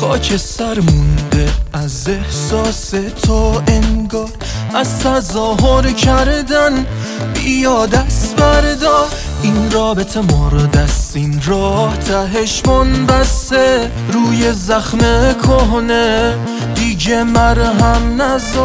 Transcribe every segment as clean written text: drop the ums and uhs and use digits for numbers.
خاکستر مونده از احساس تو، انگار از تظاهر کردن بیا دست بردار. این رابطه مورد است، این راه تهش منبسته روی زخم کهنه، دیگه مرهم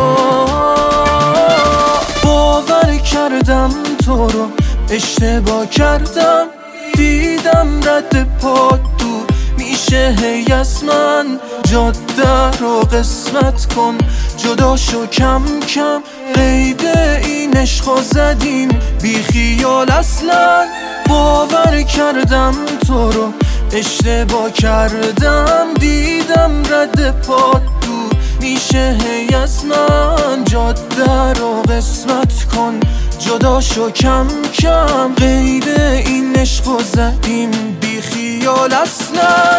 نذار. باور کردم تو رو اشتباه کردم، دیدم رد پات دور میشه هی از من. جاده رو قسمت کن، جدا شو کم کم، قید این عشقو زدیم بی خیال اصلا. باور کردم تو رو اشتباه کردم، دیدم رد پات دور میشه هی از من. جاده رو قسمت کن، جدا شو کم کم، قید این عشقو زدیم بی خیال اصلا.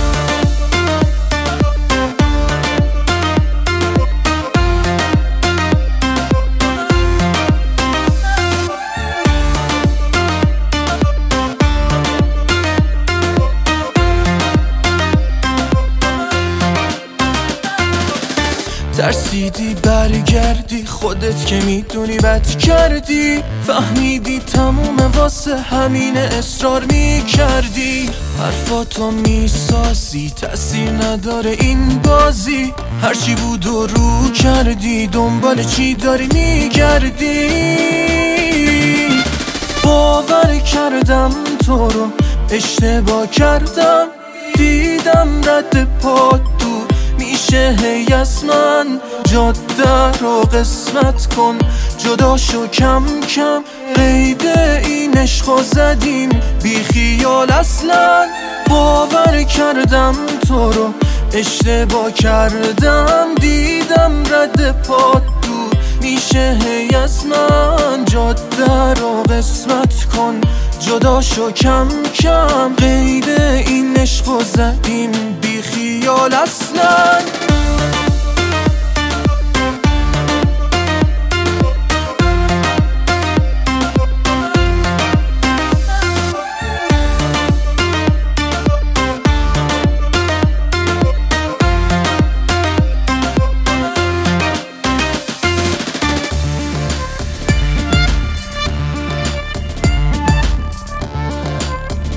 ترسیدی برگردی، خودت که میدونی بد کردی، فهمیدی تموم واسه همین اصرار میکردی. حرفاتو میسازی تأثیر نداره این بازی، هرچی بود و رو کردی، دنبال چی داری میگردی. باور کردم تو رو اشتباه کردم، دیدم رد پات دور میشه هی از من. جاده رو قسمت کن، جدا شو کم کم، قید این عشقو زدیم بی خیال اصلا. باور کردم تو رو اشتباه کردم، دیدم رد پات دور میشه هی از من. جاده رو قسمت کن، جدا شو کم کم، قید این عشقو زدیم بی خیال اصلا.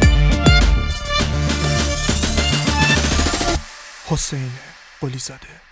حسین قلی زاده.